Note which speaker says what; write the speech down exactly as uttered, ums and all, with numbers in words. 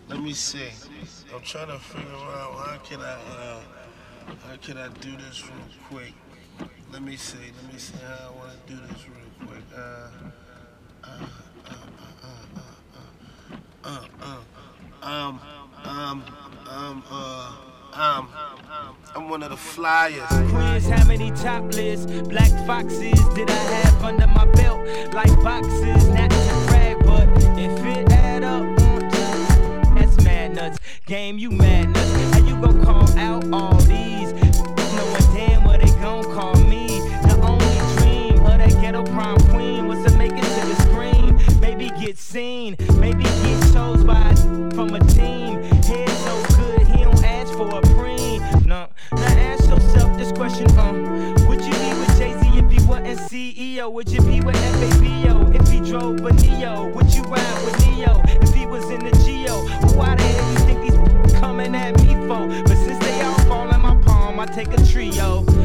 Speaker 1: Let me see. I'm trying to figure out how can I uh, how can I do this real quick. Let me see. Let me see how I want to do this real quick. Uh, uh, uh, um, um, um, uh, um, I'm one of the flyers.
Speaker 2: Queens, how many topless black foxes did I have under my belt? Like boxes, not to brag, but if it add up, mm, that's mad nuts. Game, you mad nuts. How you gon' call out all these? Knowing damn what they gon' call me. The only dream of that ghetto prom queen was to make it to the screen. Maybe get seen, maybe get chose by a from a team. Head so good, he don't ask for a preen. No, now ask yourself this question, um, would you be with Jay-Z if he wasn't C E O? Would you be with F A B O if he drove a Neo? Would you ride with Neo if he was in the Geo? Why the hell you think these coming at me for? But since they all fall in my palm, I take a trio.